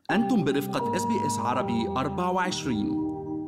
أنتم برفقة SBS عربي 24.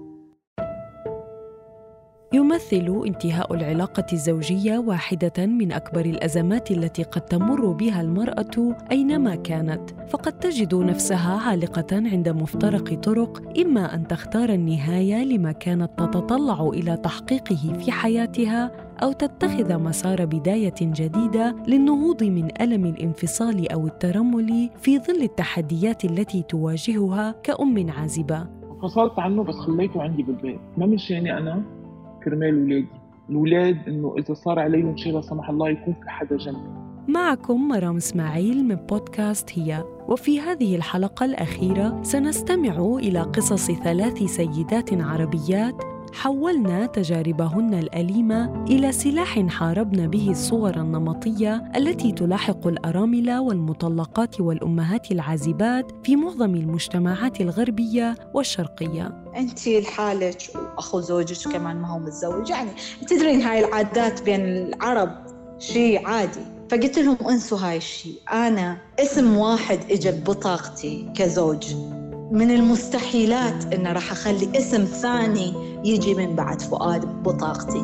يمثل انتهاء العلاقة الزوجية واحدة من أكبر الأزمات التي قد تمر بها المرأة أينما كانت، فقد تجد نفسها عالقة عند مفترق طرق، إما أن تختار النهاية لما كانت تتطلع إلى تحقيقه في حياتها، أو تتخذ مسار بداية جديدة للنهوض من ألم الانفصال أو الترمل في ظل التحديات التي تواجهها كأم عازبة. فصلت عنه بس خليته عندي بالبيت، ما مشاني أنا، كرمال ولادي. الولاد إنه إذا صار عليهم شيء لا سمح الله يكون في حدا جنبي. معكم مرام إسماعيل من بودكاست هي، وفي هذه الحلقة الأخيرة سنستمع إلى قصص 3 سيدات عربيات حولنا تجاربهن الأليمة إلى سلاح حاربن به الصور النمطية التي تلاحق الأرامل والمطلقات والأمهات العازبات في معظم المجتمعات الغربية والشرقية. أنت لحالك وأخو زوجك كمان ما هو متزوج، يعني تدرين هاي العادات بين العرب شيء عادي. فقلت لهم انسوا هاي الشيء، أنا اسم واحد إجا ببطاقتي كزوج، من المستحيلات إن راح أخلي اسم ثاني يجي من بعد فؤاد ببطاقتي.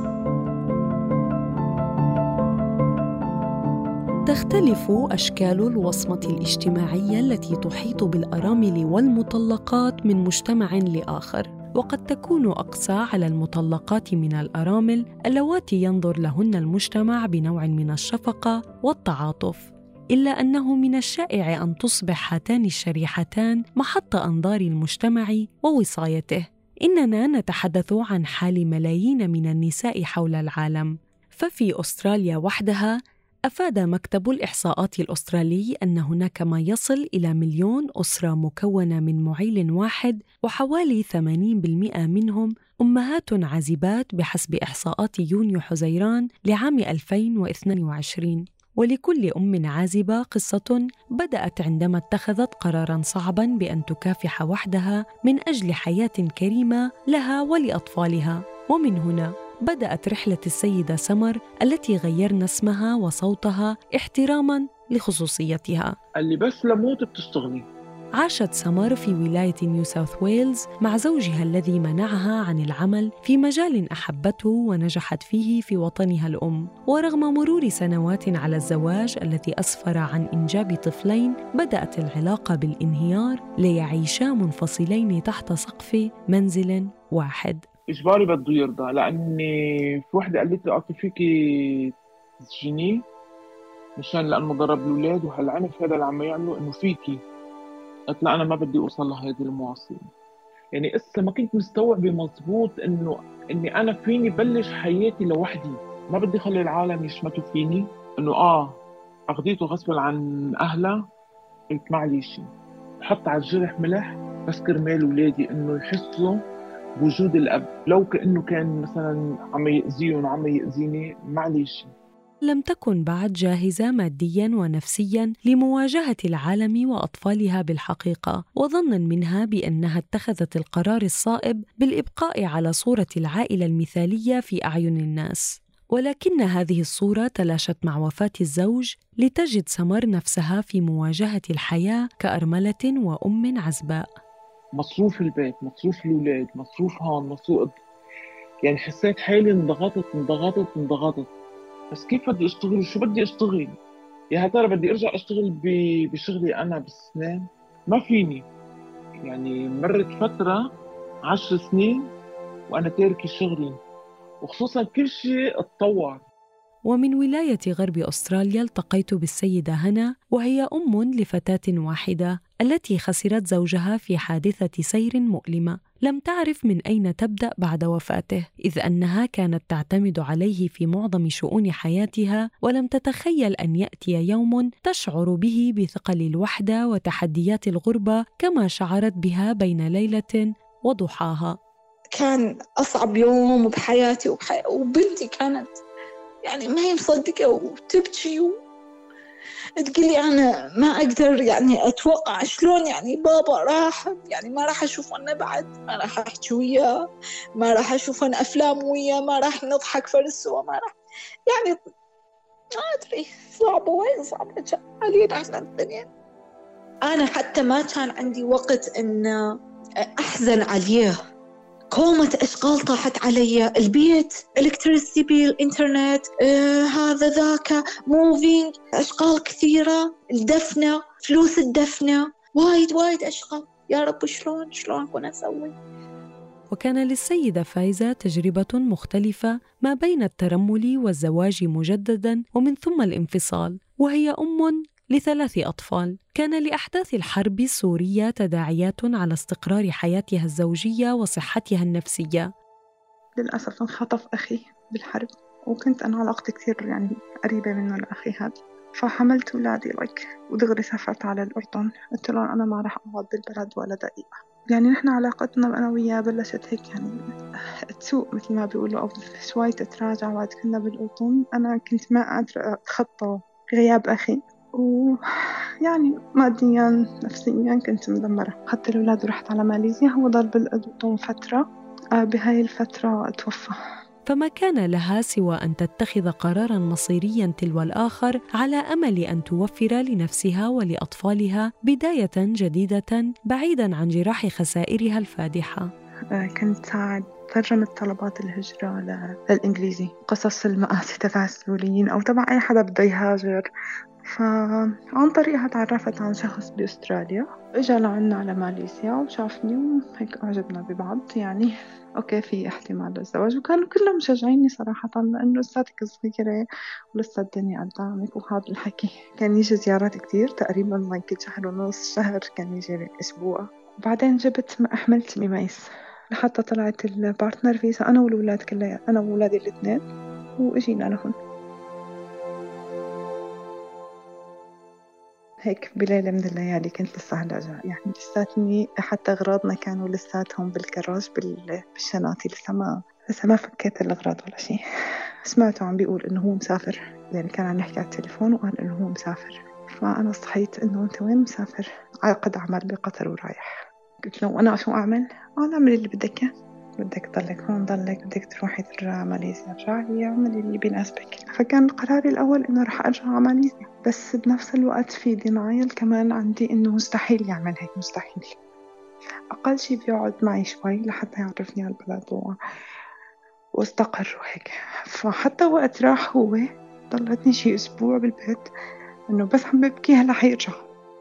تختلف أشكال الوصمة الاجتماعية التي تحيط بالأرامل والمطلقات من مجتمع لآخر، وقد تكون أقسى على المطلقات من الأرامل اللواتي ينظر لهن المجتمع بنوع من الشفقة والتعاطف، إلا أنه من الشائع أن تصبح هاتان الشريحتان محط أنظار المجتمع ووصايته. إننا نتحدث عن حال ملايين من النساء حول العالم، ففي أستراليا وحدها أفاد مكتب الإحصاءات الأسترالي أن هناك ما يصل إلى 1,000,000 أسرة مكونة من معيل واحد، وحوالي 80% منهم أمهات عازبات بحسب إحصاءات يونيو حزيران لعام 2022. ولكل أم عازبة قصة بدأت عندما اتخذت قراراً صعباً بأن تكافح وحدها من أجل حياة كريمة لها ولأطفالها. ومن هنا بدأت رحلة السيدة سمر التي غيرنا اسمها وصوتها احتراماً لخصوصيتها. اللي بس لموت بتشتغلي. عاشت سمر في ولاية نيو ساوث ويلز مع زوجها الذي منعها عن العمل في مجال أحبته ونجحت فيه في وطنها الأم. ورغم مرور سنوات على الزواج الذي أسفر عن إنجاب طفلين، بدأت العلاقة بالانهيار ليعيشا منفصلين تحت سقف منزل واحد. إجباري بده يرضى، لأني في وحدة قالت لي فيكي تسجنيه لأنه ضرب الأولاد، وهالعنف هذا اللي عم يعملوا إنه فيكي. قلت لا، أنا ما بدي أوصل لهذه المواصيل. يعني إسا ما كنت مستوعبة مزبوط إني أنا فيني بلش حياتي لوحدي، ما بدي خلي العالم يشمتوا فيني إنه أخذيته غصب عن أهلها. قلت معليش، حط على الجرح ملح بس كرمال ولادي إنه يحسوا بوجود الأب، لو كأنه كان مثلا عم يأذيهم وعم يأذيني. معليش. لم تكن بعد جاهزة مادياً ونفسياً لمواجهة العالم وأطفالها بالحقيقة، وظناً منها بأنها اتخذت القرار الصائب بالإبقاء على صورة العائلة المثالية في أعين الناس. ولكن هذه الصورة تلاشت مع وفاة الزوج، لتجد سمر نفسها في مواجهة الحياة كأرملة وأم عزباء. مصروف البيت، مصروف الأولاد، مصروف هون، مصروف، يعني حسيت حالي انضغطت. بس كيف بدي أشتغل وشو بدي أشتغل؟ يا ترى بدي أرجع أشتغل بشغلي أنا بالسنين؟ ما فيني. يعني مرت فترة 10 سنين وأنا تاركي شغلي، وخصوصاً كل شيء اتطور. ومن ولاية غرب أستراليا التقيت بالسيدة هنا، وهي أم لفتاة واحدة التي خسرت زوجها في حادثة سير مؤلمة. لم تعرف من أين تبدأ بعد وفاته، إذ أنها كانت تعتمد عليه في معظم شؤون حياتها، ولم تتخيل أن يأتي يوم تشعر به بثقل الوحدة وتحديات الغربة كما شعرت بها بين ليلة وضحاها. كان أصعب يوم بحياتي وبنتي كانت يعني ما هي مصدقة وتبكي تقولي أنا ما أقدر يعني أتوقع شلون يعني بابا راح، يعني ما راح أشوف أنا بعد، ما راح أحكي وياه، ما راح أشوف أنا أفلام وياه، ما راح نضحك فرسوا، ما راح يعني ما أدري. صعبة وين صعبة علينا إحنا الدنيا. أنا حتى ما كان عندي وقت إن أحزن عليه. كومة أشغال طاحت علي، البيت، إلكتريسيتي بيل، إنترنت، هذا ذاك، موفينج، أشغال كثيرة، الدفنة، فلوس الدفنة، وايد أشغال. يا رب شلون أكون أسوي؟ وكان للسيدة فايزة تجربة مختلفة ما بين الترمل والزواج مجدداً ومن ثم الانفصال، وهي أم ل3 أطفال. كان لأحداث الحرب السورية تداعيات على استقرار حياتها الزوجية وصحتها النفسية. للأسف انخطف أخي بالحرب، وكنت أنا علاقتي كثير قريبة منه لأخي هذا، فحملت أولادي ودغري سافرت على الأردن. قلت لهم أنا ما رح أقعد بالبلد ولا دقيقة. نحن علاقتنا أنا وياه بلشت هيك تسوء مثل ما بيقولوا، أو شوي تتراجع. بعد كنا بالأردن أنا كنت ما قادرة أتخطى غياب أخي، ماديا نفسيا كنت مدمرة. أخذت الأولاد ورحت على ماليزيا. هو ضل بالأردن فترة، بهاي الفترة توفى. فما كان لها سوى أن تتخذ قراراً مصيرياً تلو الآخر على أمل أن توفر لنفسها ولأطفالها بداية جديدة بعيداً عن جراح خسائرها الفادحة. كنت ساعد ترجمة طلبات الهجرة للإنجليزي، قصص المآسي تبع السوريين أو تبع أي حدا بده يهاجر. فعن طريقها تعرفت عن شخص بأستراليا، إجا لعنا على ماليزيا وشافني وهيك أعجبنا ببعض. أوكي في احتمال للزواج، وكانوا كلهم مشجعيني صراحة، لأنه لساتك صغيرة ولسه الدنيا قدامك وهذا الحكي. كان يجي زيارات كتير، تقريبا ما يمكن 1.5 شهر، كان يجي أسبوع. وبعدين حملت بميس لحتى طلعت البارتنر فيزا أنا والولاد كلها، أنا وولادي 2، وإجينا لهون. هيك بليلة من الليالي كنت لسه هلا جاي، لساتني حتى أغراضنا كانوا لساتهم بالكراج بالشناتي، لسه ما فكيت الأغراض ولا شيء. سمعته عم بيقول إنه هو مسافر، كان عم يحكي على التليفون وقال إنه هو مسافر. فأنا صحيت إنه أنت وين مسافر؟ عقد عمل بقطر ورايح. قلت له أنا شو أعمل؟ أنا أعمل اللي بدك إياه، بدك تضلك هون ضلك، بدك تروحي ترجعي ماليزيا ارجعي، اعملي اللي بيناسبك. فكان قراري الأول إنه رح أرجع على ماليزيا، بس بنفس الوقت في دينايل كمان عندي إنه مستحيل يعمل هيك، مستحيل. أقل شي بيقعد معي شوي لحتى يعرفني على البلد واستقر وهيك. فحتى وقت راح هو ضلتني شي أسبوع بالبيت، إنه بس عم ببكي هلا حيرجع.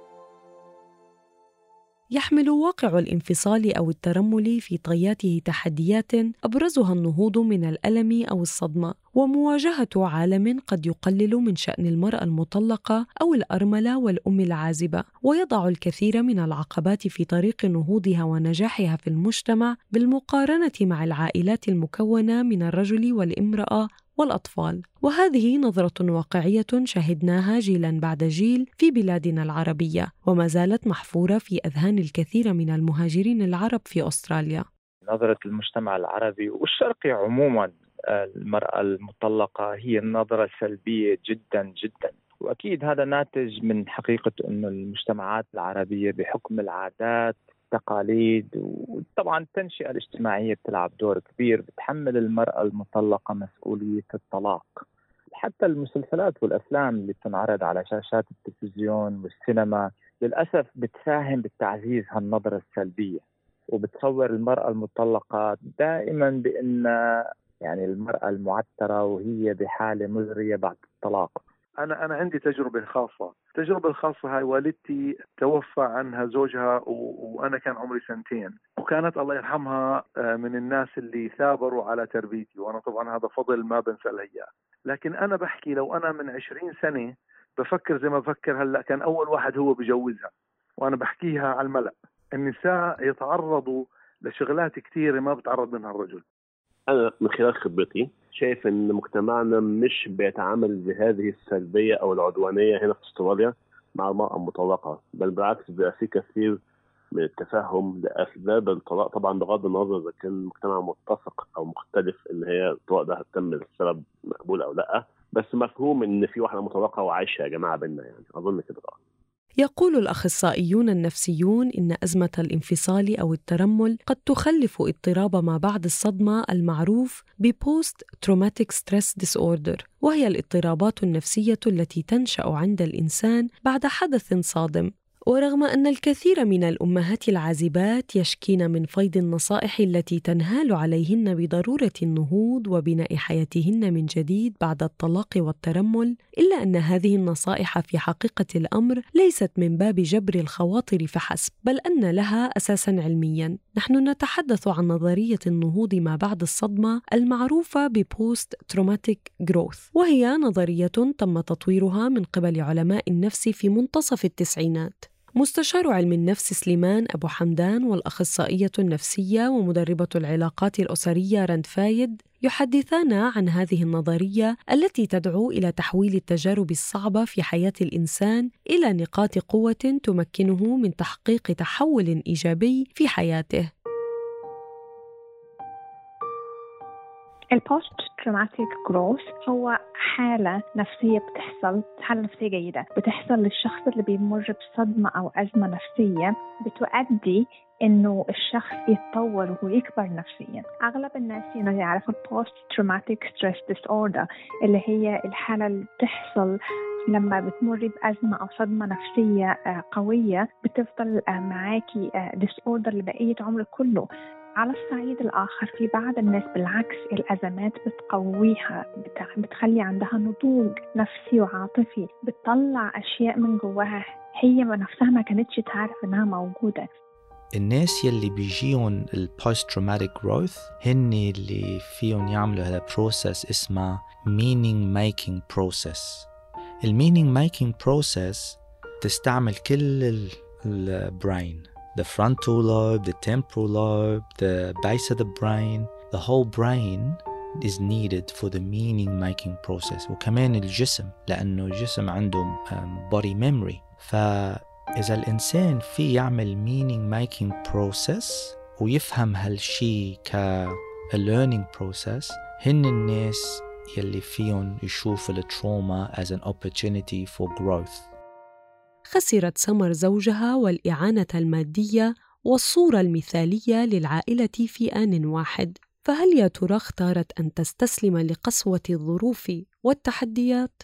يحمل واقع الانفصال أو الترمل في طياته تحديات أبرزها النهوض من الألم أو الصدمة، ومواجهة عالم قد يقلل من شأن المرأة المطلقة أو الأرملة والأم العازبة، ويضع الكثير من العقبات في طريق نهوضها ونجاحها في المجتمع بالمقارنة مع العائلات المكونة من الرجل والامرأة والأطفال. وهذه نظرة واقعية شهدناها جيلاً بعد جيل في بلادنا العربية، وما زالت محفورة في أذهان الكثير من المهاجرين العرب في أستراليا. نظرة المجتمع العربي والشرقي عموماً المرأة المطلقة هي النظرة سلبية جداً جداً، وأكيد هذا ناتج من حقيقة أن المجتمعات العربية بحكم العادات تقاليد وطبعا التنشئة الاجتماعية بتلعب دور كبير، بتحمل المرأة المطلقة مسؤولية الطلاق. حتى المسلسلات والأفلام اللي بتنعرض على شاشات التلفزيون والسينما للأسف بتساهم بالتعزيز هالنظرة السلبية، وبتصور المرأة المطلقة دائما بأن المرأة المعترة وهي بحالة مزرية بعد الطلاق. أنا عندي تجربة خاصة. التجربة الخاصة هاي والدتي توفى عنها زوجها وأنا كان عمري 2 وكانت الله يرحمها من الناس اللي ثابروا على تربيتي، وأنا طبعا هذا فضل ما بنسى لها إياه. لكن أنا بحكي لو أنا من 20 سنة بفكر زي ما بفكر هلأ، كان أول واحد هو بجوزها، وأنا بحكيها على الملأ. النساء يتعرضوا لشغلات كثيرة ما بتعرض منها الرجل. أنا من خلال خبرتي شايف إن مجتمعنا مش بيتعامل بهذه السلبية أو العدوانية هنا في أستراليا مع المرأة المطلقة، بل بالعكس بيبقى في كثير من التفاهم لأسباب الطلاق، طبعا بغض النظر إذا كان المجتمع متفق أو مختلف إن هي الطلاق ده هتتم لسبب مقبول أو لأ، بس مفهوم إن في واحدة مطلقة وعايشة يا جماعة بينا، أظن كده طبعا. يقول الأخصائيون النفسيون إن أزمة الانفصال أو الترمل قد تخلف اضطراب ما بعد الصدمة المعروف ببوست تروماتيك ستريس ديسوردر، وهي الاضطرابات النفسية التي تنشأ عند الإنسان بعد حدث صادم ورغم أن الكثير من الأمهات العازبات يشكين من فيض النصائح التي تنهال عليهن بضرورة النهوض وبناء حياتهن من جديد بعد الطلاق والترمل، إلا أن هذه النصائح في حقيقة الأمر ليست من باب جبر الخواطر فحسب، بل أن لها أساساً علمياً. نحن نتحدث عن نظرية النهوض ما بعد الصدمة المعروفة ببوست تروماتيك جروث، وهي نظرية تم تطويرها من قبل علماء النفس في منتصف التسعينات. مستشار علم النفس سليمان أبو حمدان والأخصائية النفسية ومدربة العلاقات الأسرية رند فايد يحدثان عن هذه النظرية التي تدعو إلى تحويل التجارب الصعبة في حياة الإنسان إلى نقاط قوة تمكنه من تحقيق تحول إيجابي في حياته. البوست تروماتيك جروث هو حالة نفسية بتحصل، حالة نفسية جيدة بتحصل للشخص اللي بيمر بصدمة أو أزمة نفسية بتؤدي إنه الشخص يتطور ويكبر نفسيا. أغلب الناس يعرفوا البوست تروماتيك ستريس ديسوردر اللي هي الحالة اللي بتحصل لما بتمر بأزمة أو صدمة نفسية قوية بتفضل معاكي ديسوردر لبقية عمرك كله. على الصعيد الآخر في بعض الناس بالعكس الأزمات بتقويها، بتخلي عندها نضوج نفسي وعاطفي، بتطلع أشياء من جواها هي نفسها ما كانتش تعرف إنها موجودة. الناس يلي بيجيون البوست تروماتيك جروث هن اللي فيهم يعملوا هذا بروسس اسمه meaning making process. المينينج making process تستعمل كل البراين، the frontal lobe, the temporal lobe, the base of the brain. The whole brain is needed for the meaning making process. وكمان الجسم، لأنه الجسم عنده body memory. فإذا الإنسان في يعمل meaning making process ويفهم هالشي learning process، هن الناس يلي فيهم يشوف التروما as an opportunity for growth. خسرت سمر زوجها والإعانة المادية والصورة المثالية للعائلة في آن واحد، فهل يا ترى اختارت أن تستسلم لقسوة الظروف والتحديات؟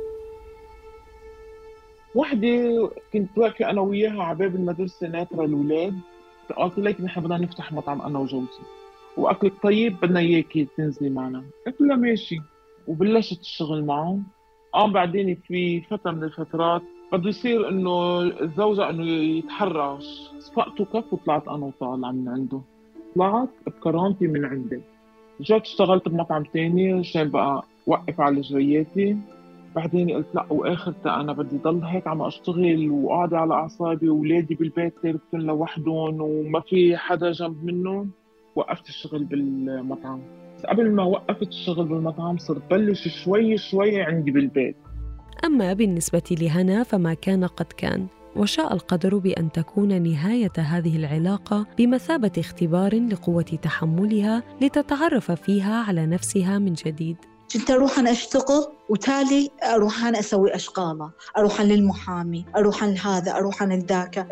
وحدة كنت واقفة أنا وياها على باب المدرسة ناطرة الأولاد، قالت لي نحن بدنا نفتح مطعم أنا وجوزي وأكلك طيب بدنا إياكي تنزلي معنا. قلت لها ماشي، وبلشت الشغل معه. بعدين في فترة من الفترات بده يصير إنه الزوجة إنه يتحرش، صفقت كف وطلعت أنا وطالعة من عنده، طلعت بكرامتي من عنده. جات اشتغلت بمطعم تاني عشان بقى وقف على جرياتي. بعدين قلت لا، وآخرتها أنا بدي ضل هيك عم أشتغل وقاعدة على أعصابي وولادي بالبيت تركتن لوحدهم وما في حدا جنب منهم. وقفت الشغل بالمطعم. بس قبل ما وقفت الشغل بالمطعم صرت بلش شوي شوي عندي بالبيت. أما بالنسبة لهنا فما كان قد كان، وشاء القدر بأن تكون نهاية هذه العلاقة بمثابة اختبار لقوة تحملها لتتعرف فيها على نفسها من جديد. كنت أروح أنا أشتغل وتالي أروح أنا أسوي أشغالة، أروح للمحامي، أروح لهذا، أروح للذاك،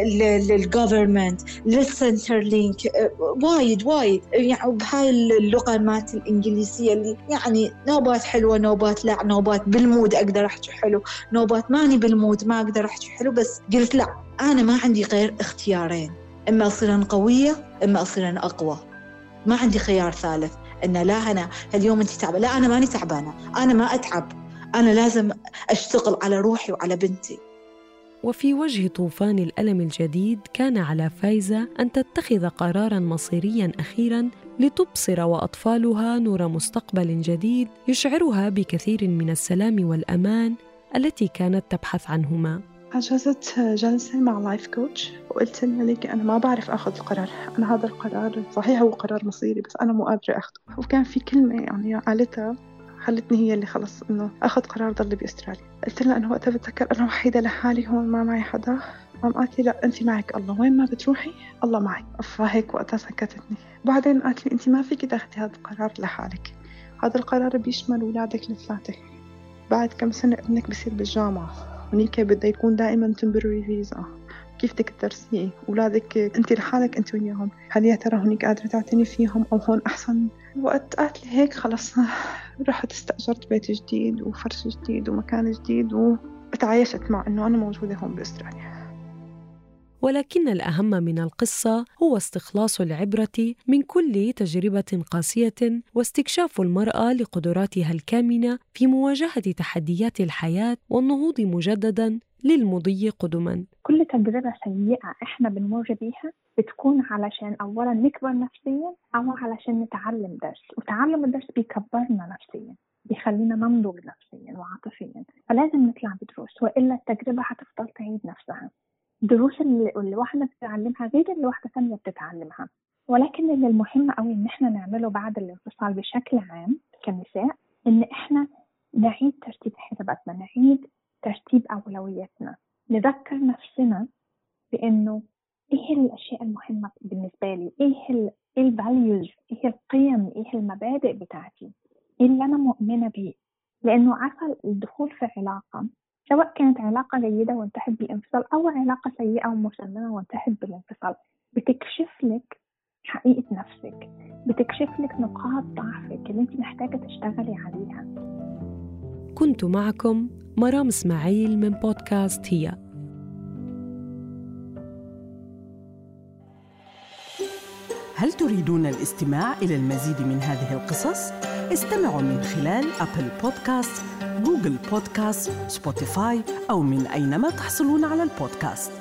للجوفرمنت، للسنتر لينك، وايد يعني بهاي اللغة مات الإنجليزية اللي يعني نوبات حلوة، نوبات لا، نوبات بالمود أقدر أحكي حلو، نوبات ماني بالمود ما أقدر أحكي حلو. بس قلت لا، أنا ما عندي غير اختيارين، إما أصير قوية إما أصير أقوى، ما عندي خيار ثالث. إن لا أنا اليوم أنت تعبانة، لا أنا ماني تعبانة، أنا ما أتعب، أنا لازم أشتغل على روحي وعلى بنتي. وفي وجه طوفان الألم الجديد كان على فايزة أن تتخذ قراراً مصيرياً أخيراً لتبصر وأطفالها نور مستقبل جديد يشعرها بكثير من السلام والأمان التي كانت تبحث عنهما. حجزت جلسة مع لايف كوتش وقلت لها ليكي أنا ما بعرف أخذ القرار، أنا هذا القرار صحيح هو قرار مصيري بس أنا مو قادرة أخذه. وكان في كلمة يعني قالتها خلتني هي اللي خلص إنه أخذ قرار ضل بأستراليا. قلت لها أنا وقتها بتذكر أنا وحيدة لحالي هون ما معي حدا. قالت لي لا أنت معك الله، وين ما بتروحي الله معي. فهيك وقتها سكتتني. بعدين قالت لي أنت ما فيك تاخدي هذا القرار لحالك، هذا القرار بيشمل أولادك الثلاثة. بعد كم سنة ابنك بصير بالجامعة ونيكي بده يكون دائما temporary visa، كيف بدك تدرسيه أولادك أنت لحالك أنت وياهم، هل يا ترى هنيك قادرة تعتني فيهم أو هون أحسن؟ وقت قالت لي هيك خلص رحت استأجرت بيت جديد وفرش جديد ومكان جديد وتعايشت مع إنه أنا موجودة هون بأستراليا. ولكن الأهم من القصة هو استخلاص العبرة من كل تجربة قاسية واستكشاف المرأة لقدراتها الكامنة في مواجهة تحديات الحياة والنهوض مجدداً للمضي قدماً. كل تجربة سيئة إحنا بنمر بيها بتكون علشان أولاً نكبر نفسياً أو علشان نتعلم درس، وتعلم الدرس بيكبرنا نفسياً، بيخلينا ننضج نفسياً وعاطفياً. فلازم نطلع بدروس، وإلا التجربة هتفضل تعيد نفسها. الدروس اللي واحدة بتتعلمها غير اللي واحدة ثانية بتتعلمها. ولكن اللي المهم قوي إن إحنا نعمله بعد الانفصال بشكل عام كنساء، إن إحنا نعيد ترتيب حساباتنا، نعيد ترتيب أولوياتنا، نذكر نفسنا بأنه إيه الأشياء المهمة بالنسبة لي، إيه الفاليوز، إيه القيم، إيه المبادئ بتاعتي، إيه اللي أنا مؤمنة بيه. لأنه عارفة الدخول في علاقة سواء كانت علاقة جيدة وانتهت بالانفصال أو علاقة سيئة ومسممة وانتهت بالانفصال، بتكشف لك حقيقة نفسك، بتكشف لك نقاط ضعفك اللي انت محتاجة تشتغلي عليها. كنت معكم مرام إسماعيل من بودكاست هي. هل تريدون الاستماع إلى المزيد من هذه القصص؟ استمعوا من خلال أبل بودكاست، جوجل بودكاست، سبوتيفاي أو من أينما تحصلون على البودكاست.